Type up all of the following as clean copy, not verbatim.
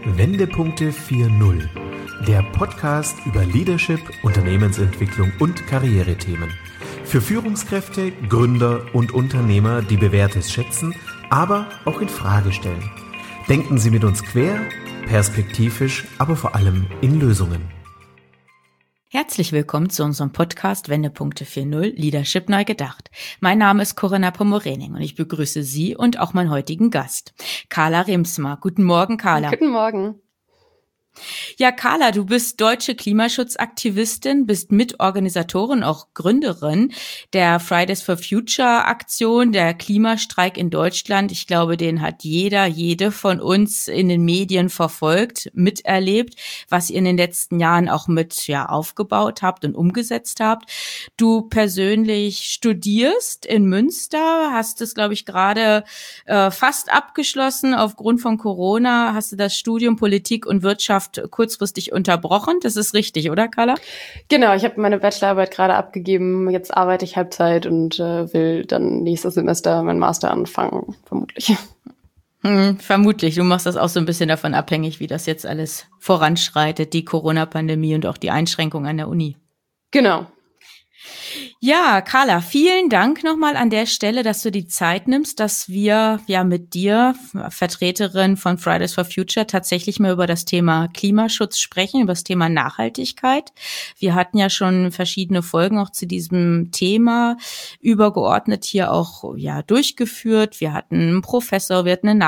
Wendepunkte 4.0, der Podcast über Leadership, Unternehmensentwicklung und Karrierethemen. Für Führungskräfte, Gründer und Unternehmer, die Bewährtes schätzen, aber auch in Frage stellen. Denken Sie mit uns quer, perspektivisch, aber vor allem in Lösungen. Herzlich willkommen zu unserem Podcast Wendepunkte 4.0 Leadership neu gedacht. Mein Name ist Corinna Pomorening und ich begrüße Sie und auch meinen heutigen Gast, Carla Remsmar. Guten Morgen, Carla. Guten Morgen. Ja, Carla, du bist deutsche Klimaschutzaktivistin, bist Mitorganisatorin, auch Gründerin der Fridays for Future Aktion, der Klimastreik in Deutschland. Ich glaube, den hat jede von uns in den Medien verfolgt, miterlebt, was ihr in den letzten Jahren auch mit aufgebaut habt und umgesetzt habt. Du persönlich studierst in Münster, hast es, glaube ich, gerade fast abgeschlossen. Aufgrund von Corona hast du das Studium Politik und Wirtschaft kurzfristig unterbrochen. Das ist richtig, oder, Carla? Genau, ich habe meine Bachelorarbeit gerade abgegeben. Jetzt arbeite ich Halbzeit und will dann nächstes Semester meinen Master anfangen, vermutlich. Vermutlich. Du machst das auch so ein bisschen davon abhängig, wie das jetzt alles voranschreitet, die Corona-Pandemie und auch die Einschränkungen an der Uni. Genau. Ja, Carla, vielen Dank nochmal an der Stelle, dass du die Zeit nimmst, dass wir mit dir, Vertreterin von Fridays for Future, tatsächlich mal über das Thema Klimaschutz sprechen, über das Thema Nachhaltigkeit. Wir hatten ja schon verschiedene Folgen auch zu diesem Thema übergeordnet hier auch durchgeführt. Wir hatten einen Professor, wir hatten eine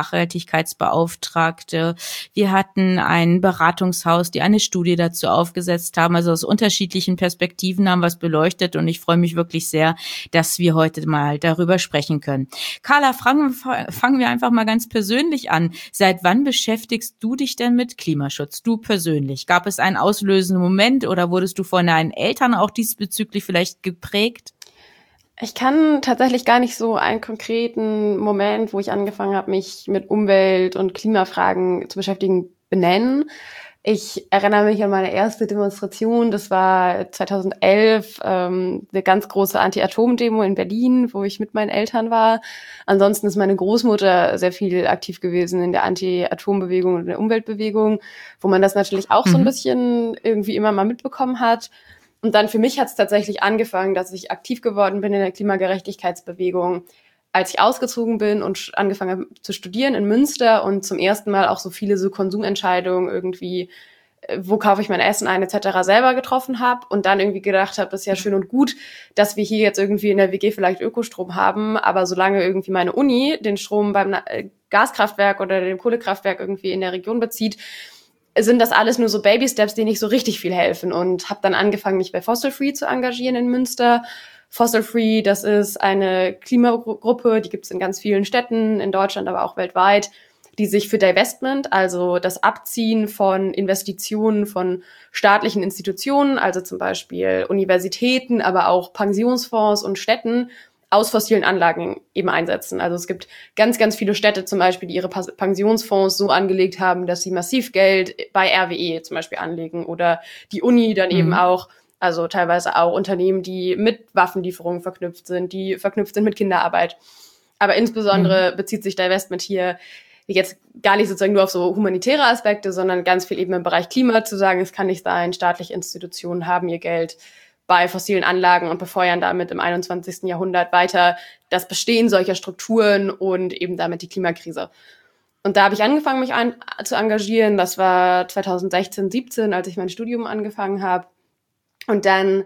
Nachhaltigkeitsbeauftragte, wir hatten ein Beratungshaus, die eine Studie dazu aufgesetzt haben. Also aus unterschiedlichen Perspektiven haben wir es beleuchtet und ich freue mich wirklich sehr, dass wir heute mal darüber sprechen können. Carla, fangen wir einfach mal ganz persönlich an. Seit wann beschäftigst du dich denn mit Klimaschutz? Du persönlich. Gab es einen auslösenden Moment oder wurdest du von deinen Eltern auch diesbezüglich vielleicht geprägt? Ich kann tatsächlich gar nicht so einen konkreten Moment, wo ich angefangen habe, mich mit Umwelt- und Klimafragen zu beschäftigen, benennen. Ich erinnere mich an meine erste Demonstration, das war 2011, eine ganz große Anti-Atom-Demo in Berlin, wo ich mit meinen Eltern war. Ansonsten ist meine Großmutter sehr viel aktiv gewesen in der Anti-Atom-Bewegung und der Umweltbewegung, wo man das natürlich auch so ein bisschen irgendwie immer mal mitbekommen hat. Und dann für mich hat es tatsächlich angefangen, dass ich aktiv geworden bin in der Klimagerechtigkeitsbewegung, als ich ausgezogen bin und angefangen habe zu studieren in Münster und zum ersten Mal auch so viele so Konsumentscheidungen irgendwie, wo kaufe ich mein Essen ein, etc. selber getroffen habe und dann irgendwie gedacht habe, das ist ja schön und gut, dass wir hier jetzt irgendwie in der WG vielleicht Ökostrom haben, aber solange irgendwie meine Uni den Strom beim Gaskraftwerk oder dem Kohlekraftwerk irgendwie in der Region bezieht, sind das alles nur so Baby-Steps, die nicht so richtig viel helfen und habe dann angefangen, mich bei Fossil Free zu engagieren in Münster. Fossil Free, das ist eine Klimagruppe, die gibt es in ganz vielen Städten, in Deutschland, aber auch weltweit, die sich für Divestment, also das Abziehen von Investitionen von staatlichen Institutionen, also zum Beispiel Universitäten, aber auch Pensionsfonds und Städten, aus fossilen Anlagen eben einsetzen. Also es gibt ganz, ganz viele Städte zum Beispiel, die ihre Pensionsfonds so angelegt haben, dass sie massiv Geld bei RWE zum Beispiel anlegen oder die Uni dann eben auch. Also teilweise auch Unternehmen, die mit Waffenlieferungen verknüpft sind, die verknüpft sind mit Kinderarbeit. Aber insbesondere bezieht sich Divestment hier jetzt gar nicht sozusagen nur auf so humanitäre Aspekte, sondern ganz viel eben im Bereich Klima zu sagen, es kann nicht sein, staatliche Institutionen haben ihr Geld bei fossilen Anlagen und befeuern damit im 21. Jahrhundert weiter das Bestehen solcher Strukturen und eben damit die Klimakrise. Und da habe ich angefangen, mich zu engagieren. Das war 2016, 17, als ich mein Studium angefangen habe. Und dann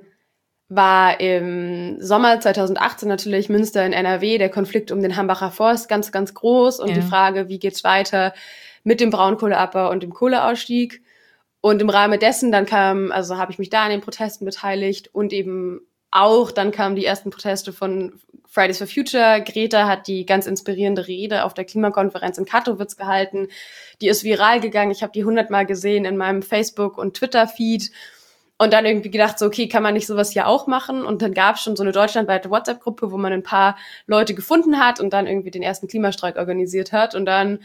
war im Sommer 2018 natürlich Münster in NRW der Konflikt um den Hambacher Forst ganz, ganz groß und die Frage, wie geht's weiter mit dem Braunkohleabbau und dem Kohleausstieg. Und im Rahmen dessen habe ich mich da an den Protesten beteiligt und eben auch, dann kamen die ersten Proteste von Fridays for Future. Greta hat die ganz inspirierende Rede auf der Klimakonferenz in Katowice gehalten. Die ist viral gegangen. Ich habe die 100-mal gesehen in meinem Facebook- und Twitter-Feed. Und dann irgendwie gedacht, so, okay, kann man nicht sowas hier auch machen? Und dann gab es schon so eine deutschlandweite WhatsApp-Gruppe, wo man ein paar Leute gefunden hat und dann irgendwie den ersten Klimastreik organisiert hat. Und dann,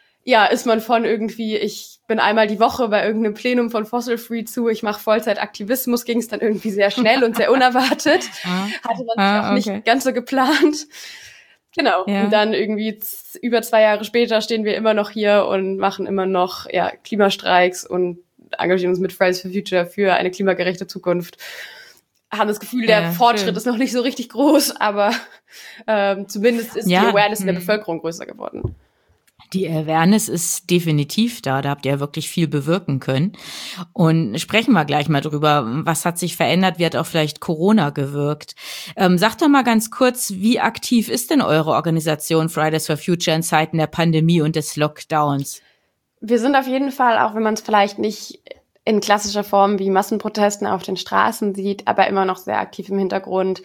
ist man von irgendwie, ich bin einmal die Woche bei irgendeinem Plenum von Fossil Free zu, ich mache Vollzeitaktivismus, ging es dann irgendwie sehr schnell und sehr unerwartet. Hatte man sich auch nicht ganz so geplant. Genau. Ja. Und dann irgendwie über 2 Jahre später stehen wir immer noch hier und machen immer noch Klimastreiks und engagieren uns mit Fridays for Future für eine klimagerechte Zukunft. Haben das Gefühl, der Fortschritt ist noch nicht so richtig groß, aber zumindest ist die Awareness in der Bevölkerung größer geworden. Die Awareness ist definitiv da. Da habt ihr ja wirklich viel bewirken können. Und sprechen wir gleich mal drüber. Was hat sich verändert? Wie hat auch vielleicht Corona gewirkt? Sagt doch mal ganz kurz, wie aktiv ist denn eure Organisation Fridays for Future in Zeiten der Pandemie und des Lockdowns? Wir sind auf jeden Fall, auch wenn man es vielleicht nicht in klassischer Form wie Massenprotesten auf den Straßen sieht, aber immer noch sehr aktiv im Hintergrund.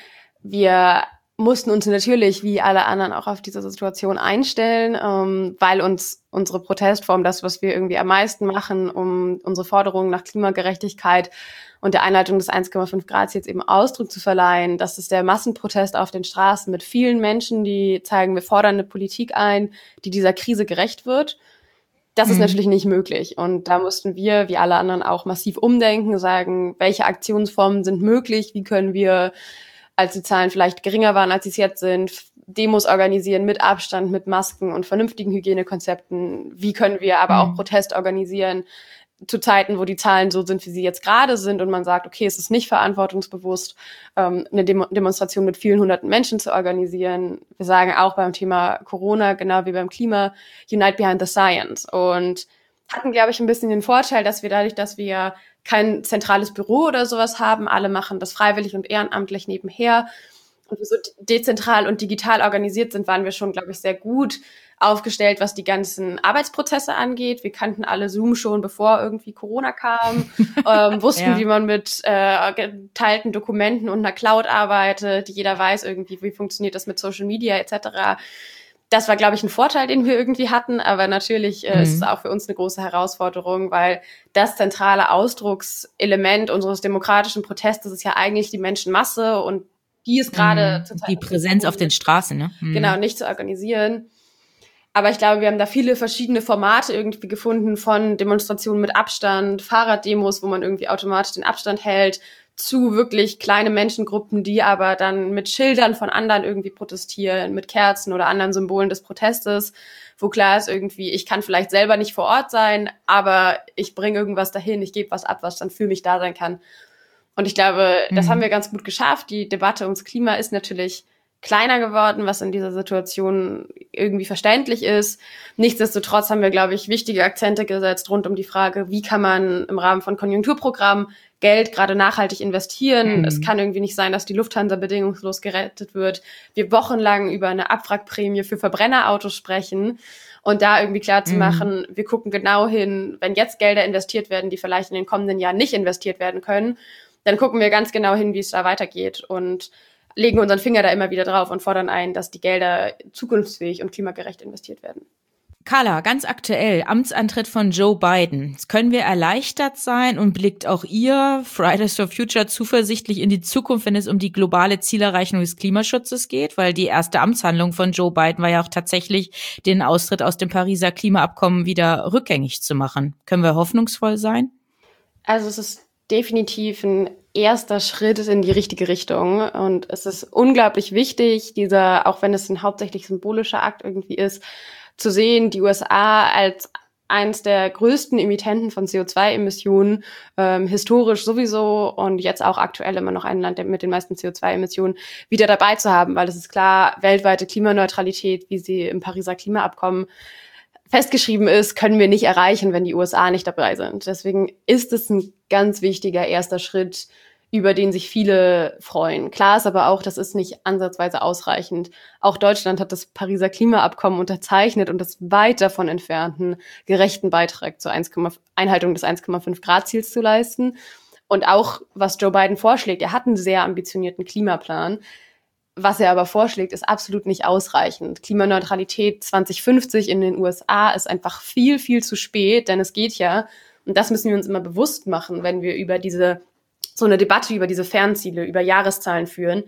Wir mussten uns natürlich wie alle anderen auch auf diese Situation einstellen, weil uns unsere Protestform, das, was wir irgendwie am meisten machen, um unsere Forderungen nach Klimagerechtigkeit und der Einhaltung des 1,5 Grad Ziels eben Ausdruck zu verleihen, das ist der Massenprotest auf den Straßen mit vielen Menschen, die zeigen, wir fordern eine Politik ein, die dieser Krise gerecht wird. Das ist natürlich nicht möglich. Und da mussten wir, wie alle anderen, auch massiv umdenken, sagen, welche Aktionsformen sind möglich, wie können wir, als die Zahlen vielleicht geringer waren, als sie es jetzt sind, Demos organisieren mit Abstand, mit Masken und vernünftigen Hygienekonzepten. Wie können wir aber auch Protest organisieren zu Zeiten, wo die Zahlen so sind, wie sie jetzt gerade sind und man sagt, okay, es ist nicht verantwortungsbewusst, eine Demonstration mit vielen hunderten Menschen zu organisieren. Wir sagen auch beim Thema Corona, genau wie beim Klima, Unite Behind the Science. Und hatten, glaube ich, ein bisschen den Vorteil, dass wir dadurch, dass wir kein zentrales Büro oder sowas haben, alle machen das freiwillig und ehrenamtlich nebenher und wir so dezentral und digital organisiert sind, waren wir schon, glaube ich, sehr gut aufgestellt, was die ganzen Arbeitsprozesse angeht. Wir kannten alle Zoom schon, bevor irgendwie Corona kam, wussten, wie man mit geteilten Dokumenten und einer Cloud arbeitet. Jeder weiß irgendwie, wie funktioniert das mit Social Media etc. Das war, glaube ich, ein Vorteil, den wir irgendwie hatten, aber natürlich ist es auch für uns eine große Herausforderung, weil das zentrale Ausdruckselement unseres demokratischen Protestes ist ja eigentlich die Menschenmasse und die ist gerade die Präsenz auf den Straßen, ne? Genau, nicht zu organisieren. Aber ich glaube, wir haben da viele verschiedene Formate irgendwie gefunden, von Demonstrationen mit Abstand, Fahrraddemos, wo man irgendwie automatisch den Abstand hält, zu wirklich kleine Menschengruppen, die aber dann mit Schildern von anderen irgendwie protestieren, mit Kerzen oder anderen Symbolen des Protestes, wo klar ist irgendwie, ich kann vielleicht selber nicht vor Ort sein, aber ich bringe irgendwas dahin, ich gebe was ab, was dann für mich da sein kann. Und ich glaube, das haben wir ganz gut geschafft. Die Debatte ums Klima ist natürlich kleiner geworden, was in dieser Situation irgendwie verständlich ist. Nichtsdestotrotz haben wir, glaube ich, wichtige Akzente gesetzt rund um die Frage, wie kann man im Rahmen von Konjunkturprogrammen Geld gerade nachhaltig investieren. Es kann irgendwie nicht sein, dass die Lufthansa bedingungslos gerettet wird. Wir wochenlang über eine Abwrackprämie für Verbrennerautos sprechen und da irgendwie klar zu machen, wir gucken genau hin, wenn jetzt Gelder investiert werden, die vielleicht in den kommenden Jahren nicht investiert werden können, dann gucken wir ganz genau hin, wie es da weitergeht und legen unseren Finger da immer wieder drauf und fordern ein, dass die Gelder zukunftsfähig und klimagerecht investiert werden. Carla, ganz aktuell, Amtsantritt von Joe Biden. Können wir erleichtert sein und blickt auch ihr, Fridays for Future, zuversichtlich in die Zukunft, wenn es um die globale Zielerreichung des Klimaschutzes geht? Weil die erste Amtshandlung von Joe Biden war ja auch tatsächlich, den Austritt aus dem Pariser Klimaabkommen wieder rückgängig zu machen. Können wir hoffnungsvoll sein? Also es ist definitiv ein erster Schritt in die richtige Richtung. Und es ist unglaublich wichtig, auch wenn es ein hauptsächlich symbolischer Akt irgendwie ist, zu sehen, die USA als eins der größten Emittenten von CO2-Emissionen, historisch sowieso und jetzt auch aktuell immer noch ein Land mit den meisten CO2-Emissionen, wieder dabei zu haben, weil es ist klar, weltweite Klimaneutralität, wie sie im Pariser Klimaabkommen festgeschrieben ist, können wir nicht erreichen, wenn die USA nicht dabei sind. Deswegen ist es ein ganz wichtiger erster Schritt, über den sich viele freuen. Klar ist aber auch, das ist nicht ansatzweise ausreichend. Auch Deutschland hat das Pariser Klimaabkommen unterzeichnet und ist weit davon entfernt, einen gerechten Beitrag zur Einhaltung des 1,5 Grad Ziels zu leisten. Und auch, was Joe Biden vorschlägt, er hat einen sehr ambitionierten Klimaplan. Was er aber vorschlägt, ist absolut nicht ausreichend. Klimaneutralität 2050 in den USA ist einfach viel, viel zu spät, denn es geht ja, und das müssen wir uns immer bewusst machen, wenn wir über so eine Debatte über diese Fernziele, über Jahreszahlen führen,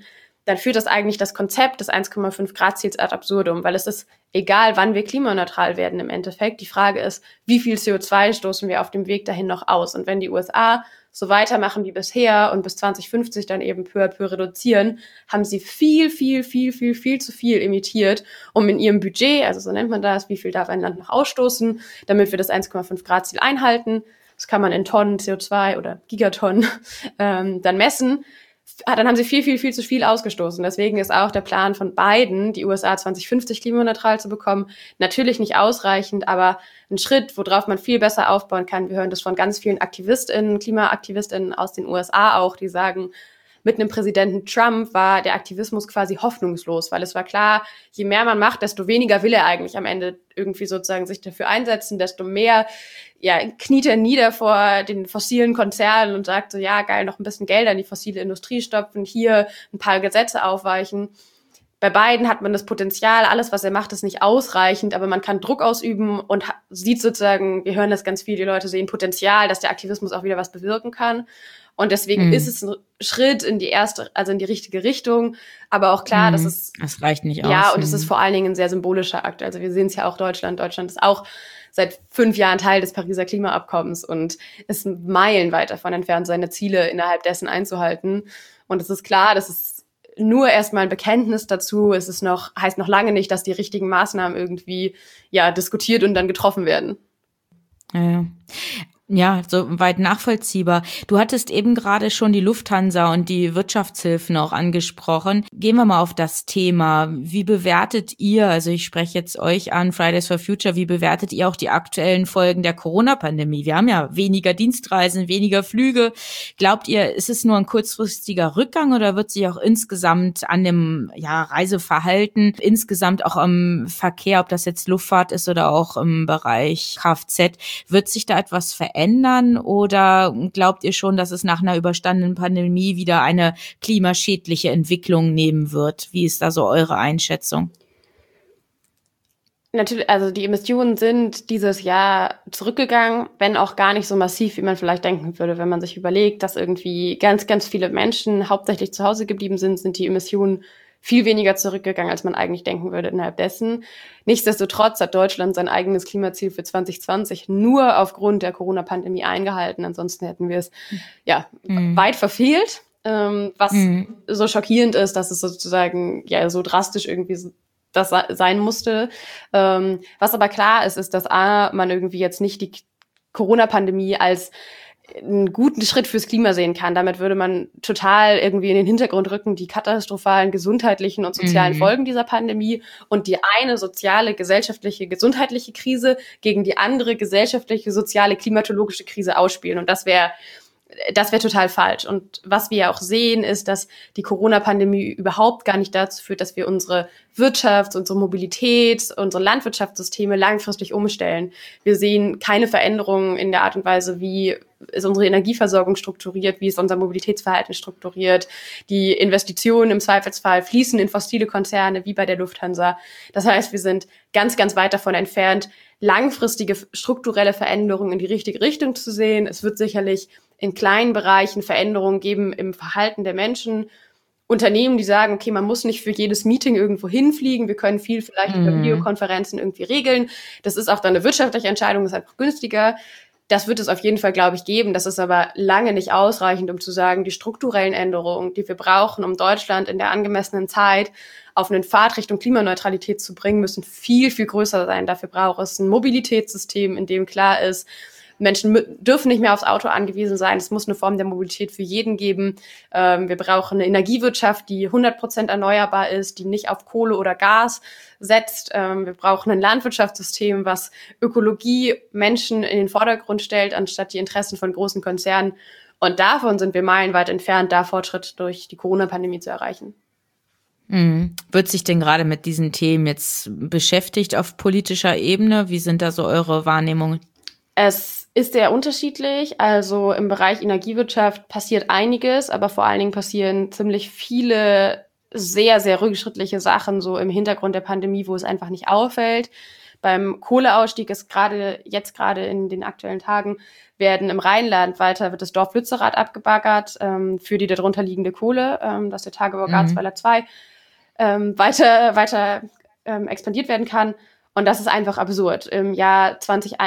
dann führt das eigentlich das Konzept des 1,5 Grad Ziels ad absurdum, weil es ist egal, wann wir klimaneutral werden im Endeffekt. Die Frage ist, wie viel CO2 stoßen wir auf dem Weg dahin noch aus? Und wenn die USA so weitermachen wie bisher und bis 2050 dann eben peu à peu reduzieren, haben sie viel zu viel emittiert, um in ihrem Budget, also so nennt man das, wie viel darf ein Land noch ausstoßen, damit wir das 1,5 Grad Ziel einhalten. Das kann man in Tonnen CO2 oder Gigatonnen dann messen. Dann haben sie viel zu viel ausgestoßen. Deswegen ist auch der Plan von Biden, die USA 2050 klimaneutral zu bekommen, natürlich nicht ausreichend, aber ein Schritt, worauf man viel besser aufbauen kann. Wir hören das von ganz vielen AktivistInnen, KlimaaktivistInnen aus den USA auch, die sagen, mit einem Präsidenten Trump war der Aktivismus quasi hoffnungslos, weil es war klar, je mehr man macht, desto weniger will er eigentlich am Ende irgendwie sozusagen sich dafür einsetzen, desto mehr kniet er nieder vor den fossilen Konzernen und sagt so, ja geil, noch ein bisschen Geld an die fossile Industrie stopfen, hier ein paar Gesetze aufweichen. Bei Biden hat man das Potenzial, alles, was er macht, ist nicht ausreichend, aber man kann Druck ausüben und sieht sozusagen, wir hören das ganz viel, die Leute sehen Potenzial, dass der Aktivismus auch wieder was bewirken kann. Und deswegen ist es ein Schritt in die richtige Richtung. Aber auch klar, dass es reicht nicht aus. Ja, und es ist vor allen Dingen ein sehr symbolischer Akt. Also wir sehen es ja auch Deutschland. Deutschland ist auch seit 5 Jahren Teil des Pariser Klimaabkommens und ist meilenweit davon entfernt, seine Ziele innerhalb dessen einzuhalten. Und es ist klar, dass es nur erstmal ein Bekenntnis dazu. Heißt noch lange nicht, dass die richtigen Maßnahmen irgendwie diskutiert und dann getroffen werden. Ja, so weit nachvollziehbar. Du hattest eben gerade schon die Lufthansa und die Wirtschaftshilfen auch angesprochen. Gehen wir mal auf das Thema. Wie bewertet ihr, also ich spreche jetzt euch an, Fridays for Future, wie bewertet ihr auch die aktuellen Folgen der Corona-Pandemie? Wir haben ja weniger Dienstreisen, weniger Flüge. Glaubt ihr, ist es nur ein kurzfristiger Rückgang oder wird sich auch insgesamt an dem Reiseverhalten, insgesamt auch am Verkehr, ob das jetzt Luftfahrt ist oder auch im Bereich Kfz, wird sich da etwas verändern oder glaubt ihr schon, dass es nach einer überstandenen Pandemie wieder eine klimaschädliche Entwicklung nehmen wird? Wie ist da so eure Einschätzung? Natürlich, also die Emissionen sind dieses Jahr zurückgegangen, wenn auch gar nicht so massiv, wie man vielleicht denken würde. Wenn man sich überlegt, dass irgendwie ganz viele Menschen hauptsächlich zu Hause geblieben sind, sind die Emissionen viel weniger zurückgegangen, als man eigentlich denken würde innerhalb dessen. Nichtsdestotrotz hat Deutschland sein eigenes Klimaziel für 2020 nur aufgrund der Corona-Pandemie eingehalten. Ansonsten hätten wir es weit verfehlt, was so schockierend ist, dass es sozusagen so drastisch irgendwie das sein musste. Was aber klar ist, dass man irgendwie jetzt nicht die Corona-Pandemie als einen guten Schritt fürs Klima sehen kann. Damit würde man total irgendwie in den Hintergrund rücken, die katastrophalen gesundheitlichen und sozialen Folgen dieser Pandemie und die eine soziale, gesellschaftliche, gesundheitliche Krise gegen die andere gesellschaftliche, soziale, klimatologische Krise ausspielen. Und das wäre total falsch. Und was wir ja auch sehen, ist, dass die Corona-Pandemie überhaupt gar nicht dazu führt, dass wir unsere Wirtschaft, unsere Mobilität, unsere Landwirtschaftssysteme langfristig umstellen. Wir sehen keine Veränderungen in der Art und Weise, wie ist unsere Energieversorgung strukturiert, wie ist unser Mobilitätsverhalten strukturiert. Die Investitionen im Zweifelsfall fließen in fossile Konzerne, wie bei der Lufthansa. Das heißt, wir sind ganz weit davon entfernt, langfristige strukturelle Veränderungen in die richtige Richtung zu sehen. Es wird sicherlich in kleinen Bereichen Veränderungen geben im Verhalten der Menschen. Unternehmen, die sagen, okay, man muss nicht für jedes Meeting irgendwo hinfliegen, wir können viel vielleicht über Videokonferenzen irgendwie regeln. Das ist auch dann eine wirtschaftliche Entscheidung, das ist einfach günstiger. Das wird es auf jeden Fall, glaube ich, geben. Das ist aber lange nicht ausreichend, um zu sagen, die strukturellen Änderungen, die wir brauchen, um Deutschland in der angemessenen Zeit auf einen Pfad Richtung Klimaneutralität zu bringen, müssen viel größer sein. Dafür braucht es ein Mobilitätssystem, in dem klar ist, Menschen dürfen nicht mehr aufs Auto angewiesen sein. Es muss eine Form der Mobilität für jeden geben. Wir brauchen eine Energiewirtschaft, die 100% erneuerbar ist, die nicht auf Kohle oder Gas setzt. Wir brauchen ein Landwirtschaftssystem, was Ökologie, Menschen in den Vordergrund stellt, anstatt die Interessen von großen Konzernen. Und davon sind wir meilenweit entfernt, da Fortschritt durch die Corona-Pandemie zu erreichen. Wird sich denn gerade mit diesen Themen jetzt beschäftigt auf politischer Ebene? Wie sind da so eure Wahrnehmungen? Es ist sehr unterschiedlich. Also im Bereich Energiewirtschaft passiert einiges, aber vor allen Dingen passieren ziemlich viele sehr rückschrittliche Sachen so im Hintergrund der Pandemie, wo es einfach nicht auffällt. Beim Kohleausstieg ist jetzt gerade in den aktuellen Tagen wird im Rheinland wird das Dorf Lützerath abgebaggert für die darunter liegende Kohle, dass der Tagebau Garzweiler 2 weiter expandiert werden kann. Und das ist einfach absurd. Im Jahr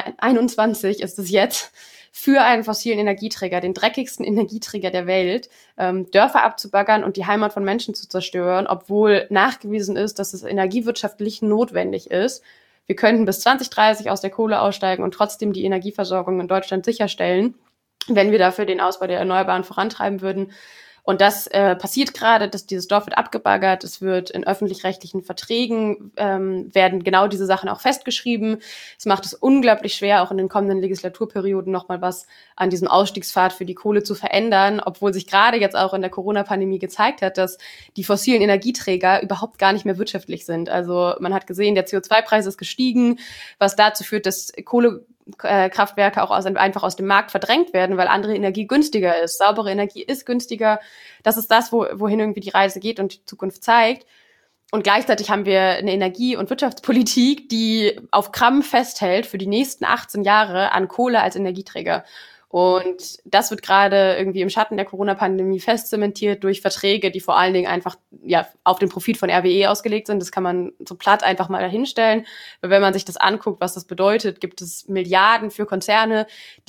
2021 ist es jetzt für einen fossilen Energieträger, den dreckigsten Energieträger der Welt, Dörfer abzubaggern und die Heimat von Menschen zu zerstören, obwohl nachgewiesen ist, dass es energiewirtschaftlich notwendig ist. Wir könnten bis 2030 aus der Kohle aussteigen und trotzdem die Energieversorgung in Deutschland sicherstellen, wenn wir dafür den Ausbau der Erneuerbaren vorantreiben würden. Und das passiert gerade, dass dieses Dorf wird abgebaggert, es wird in öffentlich-rechtlichen Verträgen, werden genau diese Sachen auch festgeschrieben. Es macht es unglaublich schwer, auch in den kommenden Legislaturperioden nochmal was an diesem Ausstiegspfad für die Kohle zu verändern, obwohl sich gerade jetzt auch in der Corona-Pandemie gezeigt hat, dass die fossilen Energieträger überhaupt gar nicht mehr wirtschaftlich sind. Also man hat gesehen, der CO2-Preis ist gestiegen, was dazu führt, dass Kohlekraftwerke auch einfach aus dem Markt verdrängt werden, weil andere Energie günstiger ist. Saubere Energie ist günstiger. Das ist das, wohin irgendwie die Reise geht und die Zukunft zeigt. Und gleichzeitig haben wir eine Energie- und Wirtschaftspolitik, die auf Krampf festhält für die nächsten 18 Jahre an Kohle als Energieträger. Und das wird gerade irgendwie im Schatten der Corona-Pandemie festzementiert durch Verträge, die vor allen Dingen einfach auf den Profit von RWE ausgelegt sind. Das kann man so platt einfach mal dahinstellen. Weil wenn man sich das anguckt, was das bedeutet, gibt es Milliarden für Konzerne,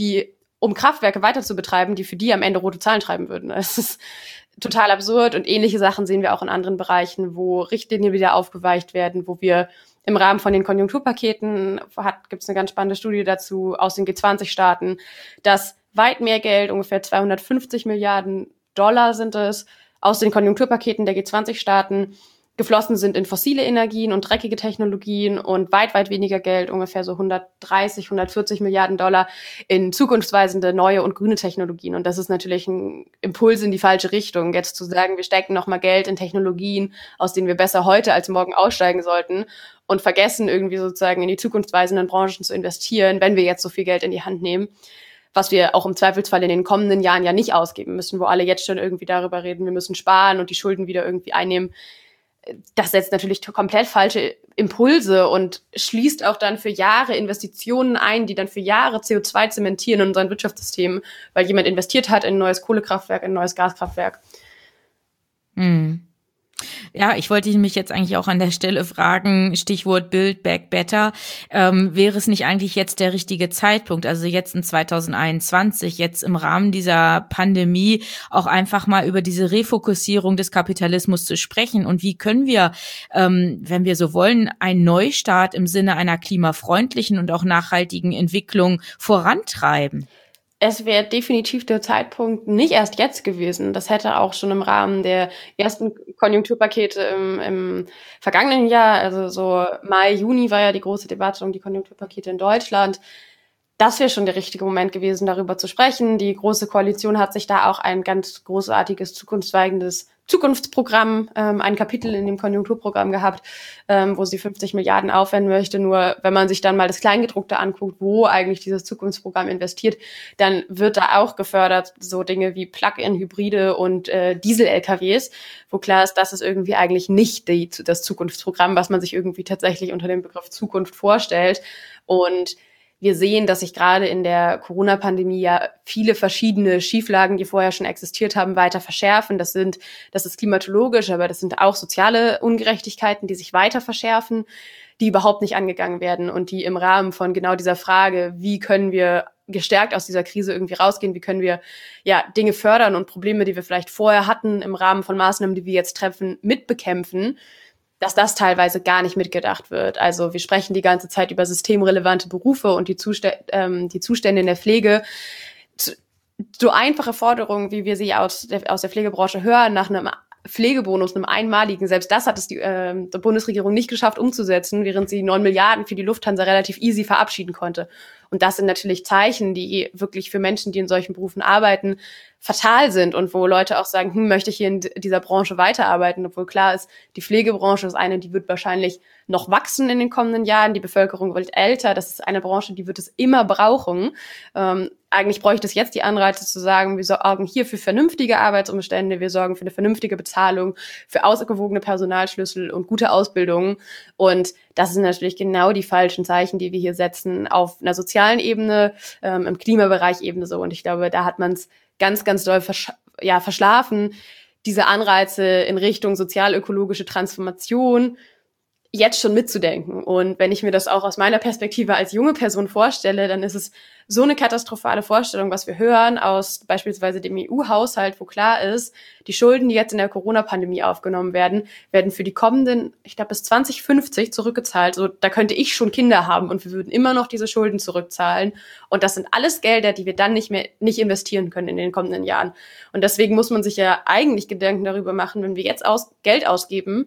um Kraftwerke weiter zu betreiben, die für die am Ende rote Zahlen schreiben würden. Es ist total absurd und ähnliche Sachen sehen wir auch in anderen Bereichen, wo Richtlinien wieder aufgeweicht werden, wo wir im Rahmen von den Konjunkturpaketen gibt es eine ganz spannende Studie dazu aus den G20-Staaten, dass weit mehr Geld, ungefähr 250 Milliarden Dollar sind es, aus den Konjunkturpaketen der G20-Staaten geflossen sind in fossile Energien und dreckige Technologien und weit, weit weniger Geld, ungefähr so 130, 140 Milliarden Dollar in zukunftsweisende neue und grüne Technologien. Und das ist natürlich ein Impuls in die falsche Richtung, jetzt zu sagen, wir stecken nochmal Geld in Technologien, aus denen wir besser heute als morgen aussteigen sollten und vergessen irgendwie sozusagen in die zukunftsweisenden Branchen zu investieren, wenn wir jetzt so viel Geld in die Hand nehmen, was wir auch im Zweifelsfall in den kommenden Jahren ja nicht ausgeben müssen, wo alle jetzt schon irgendwie darüber reden, wir müssen sparen und die Schulden wieder irgendwie einnehmen. Das setzt natürlich komplett falsche Impulse und schließt auch dann für Jahre Investitionen ein, die dann für Jahre CO2 zementieren in unseren Wirtschaftssystem, weil jemand investiert hat in ein neues Kohlekraftwerk, in ein neues Gaskraftwerk. Ja, ich wollte mich jetzt eigentlich auch an der Stelle fragen, Stichwort Build Back Better, wäre es nicht eigentlich jetzt der richtige Zeitpunkt, also jetzt in 2021, jetzt im Rahmen dieser Pandemie auch einfach mal über diese Refokussierung des Kapitalismus zu sprechen und wie können wir, wenn wir so wollen, einen Neustart im Sinne einer klimafreundlichen und auch nachhaltigen Entwicklung vorantreiben? Es wäre definitiv der Zeitpunkt nicht erst jetzt gewesen. Das hätte auch schon im Rahmen der ersten Konjunkturpakete im vergangenen Jahr, also so Mai, Juni war ja die große Debatte um die Konjunkturpakete in Deutschland. Das wäre schon der richtige Moment gewesen, darüber zu sprechen. Die Große Koalition hat sich da auch ein ganz großartiges, zukunftsweigendes Zukunftsprogramm, ein Kapitel in dem Konjunkturprogramm gehabt, wo sie 50 Milliarden aufwenden möchte. Nur wenn man sich dann mal das Kleingedruckte anguckt, wo eigentlich dieses Zukunftsprogramm investiert, dann wird da auch gefördert so Dinge wie Plug-in-Hybride und Diesel-LKWs, wo klar ist, das ist irgendwie eigentlich nicht das Zukunftsprogramm, was man sich irgendwie tatsächlich unter dem Begriff Zukunft vorstellt. Und wir sehen, dass sich gerade in der Corona-Pandemie ja viele verschiedene Schieflagen, die vorher schon existiert haben, weiter verschärfen. Das ist klimatologisch, aber das sind auch soziale Ungerechtigkeiten, die sich weiter verschärfen, die überhaupt nicht angegangen werden und die im Rahmen von genau dieser Frage, wie können wir gestärkt aus dieser Krise irgendwie rausgehen, wie können wir Dinge fördern und Probleme, die wir vielleicht vorher hatten, im Rahmen von Maßnahmen, die wir jetzt treffen, mitbekämpfen, dass das teilweise gar nicht mitgedacht wird. Also wir sprechen die ganze Zeit über systemrelevante Berufe und die Zustände in der Pflege. So einfache Forderungen, wie wir sie aus der Pflegebranche hören, nach einem Pflegebonus, einem einmaligen, selbst das hat es die Bundesregierung nicht geschafft umzusetzen, während sie 9 Milliarden für die Lufthansa relativ easy verabschieden konnte. Und das sind natürlich Zeichen, die wirklich für Menschen, die in solchen Berufen arbeiten, fatal sind und wo Leute auch sagen, möchte ich hier in dieser Branche weiterarbeiten, obwohl klar ist, die Pflegebranche ist eine, die wird wahrscheinlich noch wachsen in den kommenden Jahren. Die Bevölkerung wird älter. Das ist eine Branche, die wird es immer brauchen. Eigentlich bräuchte es jetzt die Anreize zu sagen, wir sorgen hier für vernünftige Arbeitsumstände, wir sorgen für eine vernünftige Bezahlung, für ausgewogene Personalschlüssel und gute Ausbildung. Und das sind natürlich genau die falschen Zeichen, die wir hier setzen auf einer sozialen Ebene, im Klimabereich ebenso. Und ich glaube, da hat man es ganz, ganz doll verschlafen, diese Anreize in Richtung sozial-ökologische Transformation jetzt schon mitzudenken. Und wenn ich mir das auch aus meiner Perspektive als junge Person vorstelle, dann ist es so eine katastrophale Vorstellung, was wir hören aus beispielsweise dem EU-Haushalt, wo klar ist, die Schulden, die jetzt in der Corona-Pandemie aufgenommen werden, werden für die kommenden, ich glaube, bis 2050 zurückgezahlt. So, da könnte ich schon Kinder haben und wir würden immer noch diese Schulden zurückzahlen. Und das sind alles Gelder, die wir dann nicht investieren können in den kommenden Jahren. Und deswegen muss man sich ja eigentlich Gedanken darüber machen, wenn wir jetzt Geld ausgeben,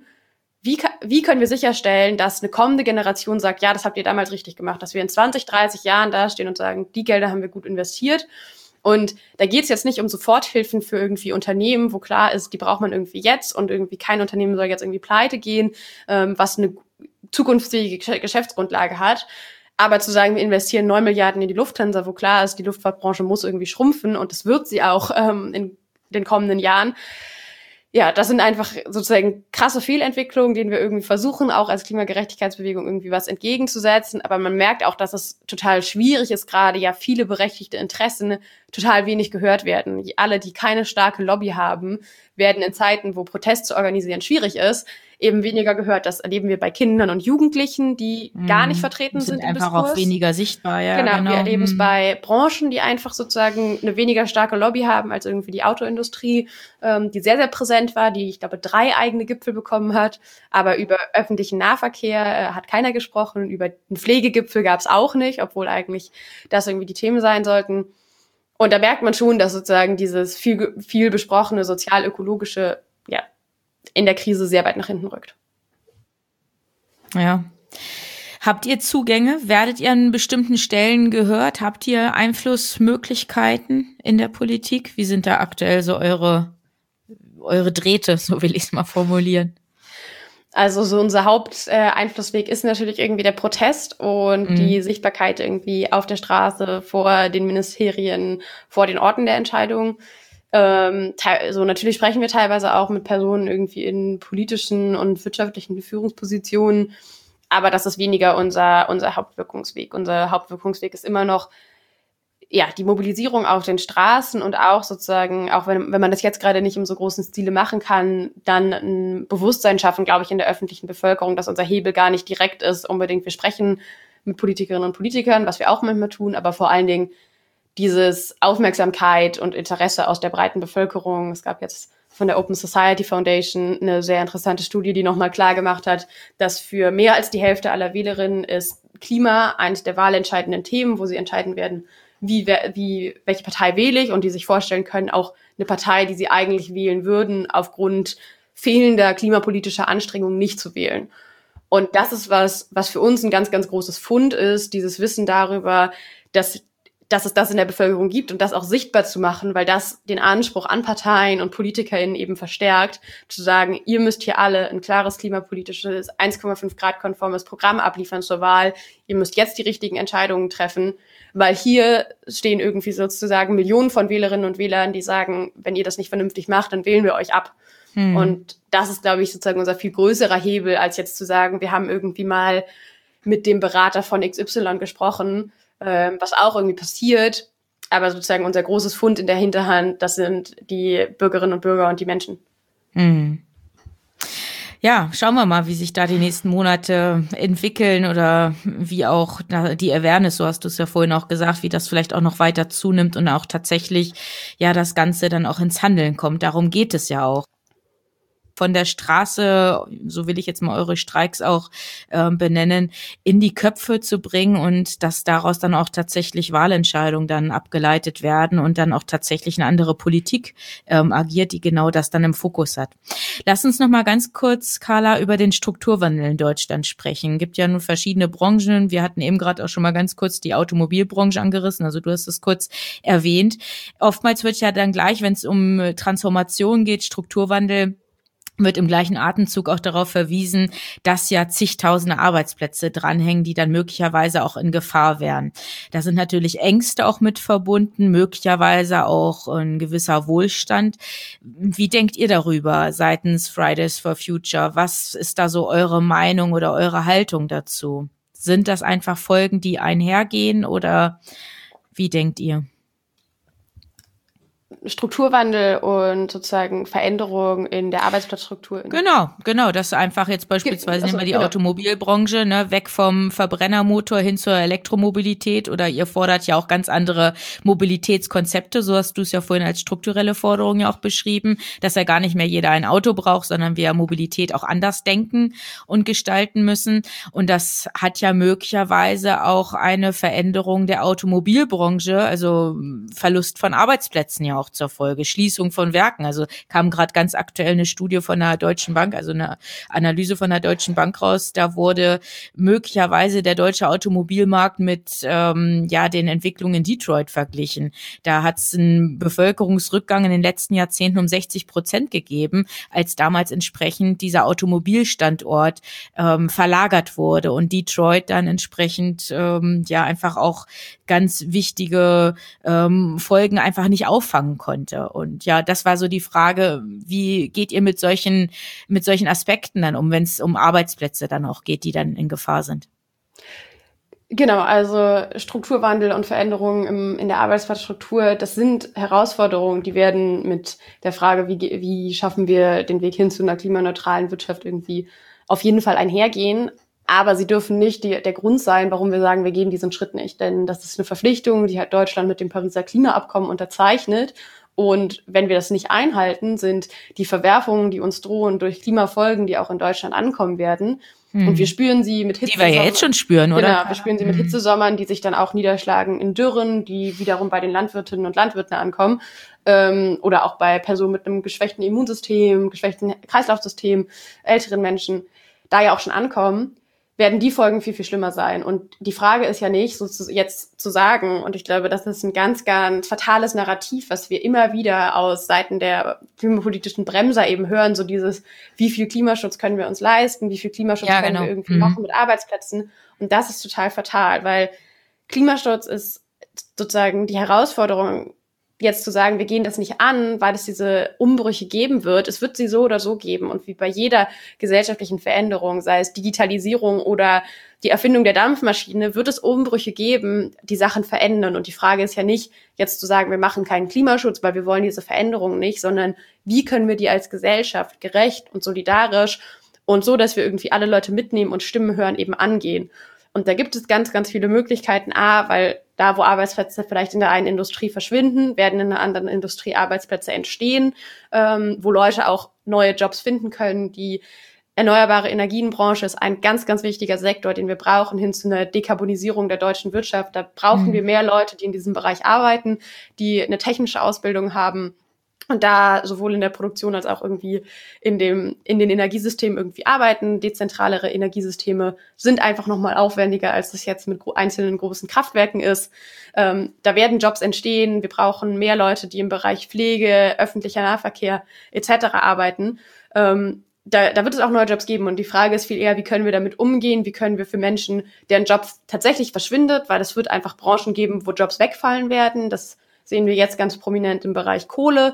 wie können wir sicherstellen, dass eine kommende Generation sagt, ja, das habt ihr damals richtig gemacht, dass wir in 20, 30 Jahren dastehen und sagen, die Gelder haben wir gut investiert. Und da geht es jetzt nicht um Soforthilfen für irgendwie Unternehmen, wo klar ist, die braucht man irgendwie jetzt und irgendwie kein Unternehmen soll jetzt irgendwie pleite gehen, was eine zukunftsfähige Geschäftsgrundlage hat. Aber zu sagen, wir investieren 9 Milliarden in die Lufthansa, wo klar ist, die Luftfahrtbranche muss irgendwie schrumpfen und das wird sie auch in den kommenden Jahren. Ja, das sind einfach sozusagen krasse Fehlentwicklungen, denen wir irgendwie versuchen, auch als Klimagerechtigkeitsbewegung irgendwie was entgegenzusetzen. Aber man merkt auch, dass es total schwierig ist, gerade ja viele berechtigte Interessen total wenig gehört werden. Alle, die keine starke Lobby haben, werden in Zeiten, wo Protest zu organisieren schwierig ist, eben weniger gehört. Das erleben wir bei Kindern und Jugendlichen, die gar nicht vertreten sind im einfach Diskurs. Auch weniger sichtbar, ja. Genau. Wir erleben es bei Branchen, die einfach sozusagen eine weniger starke Lobby haben als irgendwie die Autoindustrie, die sehr, sehr präsent war, die, ich glaube, 3 eigene Gipfel bekommen hat. Aber über öffentlichen Nahverkehr hat keiner gesprochen. Über einen Pflegegipfel gab es auch nicht, obwohl eigentlich das irgendwie die Themen sein sollten. Und da merkt man schon, dass sozusagen dieses viel besprochene sozial-ökologische in der Krise sehr weit nach hinten rückt. Ja. Habt ihr Zugänge? Werdet ihr an bestimmten Stellen gehört? Habt ihr Einflussmöglichkeiten in der Politik? Wie sind da aktuell so eure Drähte, so will ich es mal formulieren? Also so unser Haupteinflussweg ist natürlich irgendwie der Protest und die Sichtbarkeit irgendwie auf der Straße, vor den Ministerien, vor den Orten der Entscheidung. So natürlich sprechen wir teilweise auch mit Personen irgendwie in politischen und wirtschaftlichen Führungspositionen, aber das ist weniger unser Hauptwirkungsweg. Unser Hauptwirkungsweg ist immer noch die Mobilisierung auf den Straßen und auch sozusagen, auch wenn man das jetzt gerade nicht im so großen Stile machen kann, dann ein Bewusstsein schaffen, glaube ich, in der öffentlichen Bevölkerung, dass unser Hebel gar nicht direkt ist, unbedingt wir sprechen mit Politikerinnen und Politikern, was wir auch manchmal tun, aber vor allen Dingen dieses Aufmerksamkeit und Interesse aus der breiten Bevölkerung. Es gab jetzt von der Open Society Foundation eine sehr interessante Studie, die nochmal klar gemacht hat, dass für mehr als die Hälfte aller Wählerinnen ist Klima eines der wahlentscheidenden Themen, wo sie entscheiden werden, welche Partei wähle ich und die sich vorstellen können, auch eine Partei, die sie eigentlich wählen würden, aufgrund fehlender klimapolitischer Anstrengungen nicht zu wählen. Und das ist was für uns ein ganz, ganz großes Fund ist, dieses Wissen darüber, dass es das in der Bevölkerung gibt und das auch sichtbar zu machen, weil das den Anspruch an Parteien und PolitikerInnen eben verstärkt, zu sagen, ihr müsst hier alle ein klares klimapolitisches 1,5 Grad konformes Programm abliefern zur Wahl, ihr müsst jetzt die richtigen Entscheidungen treffen, weil hier stehen irgendwie sozusagen Millionen von Wählerinnen und Wählern, die sagen, wenn ihr das nicht vernünftig macht, dann wählen wir euch ab. Und das ist, glaube ich, sozusagen unser viel größerer Hebel, als jetzt zu sagen, wir haben irgendwie mal mit dem Berater von XY gesprochen, was auch irgendwie passiert, aber sozusagen unser großes Fund in der Hinterhand, das sind die Bürgerinnen und Bürger und die Menschen. Ja, schauen wir mal, wie sich da die nächsten Monate entwickeln oder wie auch die Awareness, so hast du es ja vorhin auch gesagt, wie das vielleicht auch noch weiter zunimmt und auch tatsächlich das Ganze dann auch ins Handeln kommt. Darum geht es ja auch. Von der Straße, so will ich jetzt mal eure Streiks auch benennen, in die Köpfe zu bringen und dass daraus dann auch tatsächlich Wahlentscheidungen dann abgeleitet werden und dann auch tatsächlich eine andere Politik agiert, die genau das dann im Fokus hat. Lass uns noch mal ganz kurz, Carla, über den Strukturwandel in Deutschland sprechen. Es gibt ja nun verschiedene Branchen. Wir hatten eben gerade auch schon mal ganz kurz die Automobilbranche angerissen, also du hast es kurz erwähnt. Oftmals wird ja dann gleich, wenn es um Transformation geht, Strukturwandel, wird im gleichen Atemzug auch darauf verwiesen, dass ja zigtausende Arbeitsplätze dranhängen, die dann möglicherweise auch in Gefahr wären. Da sind natürlich Ängste auch mit verbunden, möglicherweise auch ein gewisser Wohlstand. Wie denkt ihr darüber seitens Fridays for Future? Was ist da so eure Meinung oder eure Haltung dazu? Sind das einfach Folgen, die einhergehen, oder wie denkt ihr? Strukturwandel und sozusagen Veränderung in der Arbeitsplatzstruktur. Genau, dass einfach jetzt beispielsweise nehmen wir die Automobilbranche, ne, weg vom Verbrennermotor hin zur Elektromobilität, oder ihr fordert ja auch ganz andere Mobilitätskonzepte, so hast du es ja vorhin als strukturelle Forderung ja auch beschrieben, dass ja gar nicht mehr jeder ein Auto braucht, sondern wir Mobilität auch anders denken und gestalten müssen, und das hat ja möglicherweise auch eine Veränderung der Automobilbranche, also Verlust von Arbeitsplätzen ja auch zur Folge, Schließung von Werken. Also kam gerade ganz aktuell eine Studie von der Deutschen Bank, also eine Analyse von der Deutschen Bank raus. Da wurde möglicherweise der deutsche Automobilmarkt mit den Entwicklungen in Detroit verglichen. Da hat es einen Bevölkerungsrückgang in den letzten Jahrzehnten um 60% gegeben, als damals entsprechend dieser Automobilstandort verlagert wurde und Detroit dann entsprechend einfach auch ganz wichtige Folgen einfach nicht auffangen konnte. Und ja, das war so die Frage, wie geht ihr mit solchen Aspekten dann um, wenn es um Arbeitsplätze dann auch geht, die dann in Gefahr sind? Genau, also Strukturwandel und Veränderungen in der Arbeitsplatzstruktur, das sind Herausforderungen, die werden mit der Frage, wie schaffen wir den Weg hin zu einer klimaneutralen Wirtschaft, irgendwie auf jeden Fall einhergehen. Aber sie dürfen nicht der Grund sein, warum wir sagen, wir gehen diesen Schritt nicht. Denn das ist eine Verpflichtung, die hat Deutschland mit dem Pariser Klimaabkommen unterzeichnet. Und wenn wir das nicht einhalten, sind die Verwerfungen, die uns drohen durch Klimafolgen, die auch in Deutschland ankommen werden. Und wir spüren sie mit Hitzesommern. Die wir ja jetzt schon spüren, oder? Genau, wir spüren sie mit Hitzesommern, die sich dann auch niederschlagen in Dürren, die wiederum bei den Landwirtinnen und Landwirten ankommen. Oder auch bei Personen mit einem geschwächten Immunsystem, geschwächten Kreislaufsystem, älteren Menschen, da ja auch schon ankommen, werden die Folgen viel, viel schlimmer sein. Und die Frage ist ja nicht, jetzt zu sagen, und ich glaube, das ist ein ganz, ganz fatales Narrativ, was wir immer wieder aus Seiten der klimapolitischen Bremser eben hören, so dieses, wie viel Klimaschutz können wir uns leisten, wie viel Klimaschutz können wir irgendwie machen mit Arbeitsplätzen. Und das ist total fatal, weil Klimaschutz ist sozusagen die Herausforderung, jetzt zu sagen, wir gehen das nicht an, weil es diese Umbrüche geben wird. Es wird sie so oder so geben. Und wie bei jeder gesellschaftlichen Veränderung, sei es Digitalisierung oder die Erfindung der Dampfmaschine, wird es Umbrüche geben, die Sachen verändern. Und die Frage ist ja nicht, jetzt zu sagen, wir machen keinen Klimaschutz, weil wir wollen diese Veränderung nicht, sondern wie können wir die als Gesellschaft gerecht und solidarisch und so, dass wir irgendwie alle Leute mitnehmen und Stimmen hören, eben angehen. Und da gibt es ganz, ganz viele Möglichkeiten. Weil da, wo Arbeitsplätze vielleicht in der einen Industrie verschwinden, werden in einer anderen Industrie Arbeitsplätze entstehen, wo Leute auch neue Jobs finden können. Die erneuerbare Energienbranche ist ein ganz, ganz wichtiger Sektor, den wir brauchen, hin zu einer Dekarbonisierung der deutschen Wirtschaft. Da brauchen wir mehr Leute, die in diesem Bereich arbeiten, die eine technische Ausbildung haben. Und da sowohl in der Produktion als auch irgendwie in den Energiesystemen irgendwie arbeiten. Dezentralere Energiesysteme sind einfach nochmal aufwendiger, als das jetzt mit einzelnen großen Kraftwerken ist. Da werden Jobs entstehen. Wir brauchen mehr Leute, die im Bereich Pflege, öffentlicher Nahverkehr etc. arbeiten. Da wird es auch neue Jobs geben. Und die Frage ist viel eher, wie können wir damit umgehen? Wie können wir für Menschen, deren Job tatsächlich verschwindet, weil es wird einfach Branchen geben, wo Jobs wegfallen werden. Das sehen wir jetzt ganz prominent im Bereich Kohle,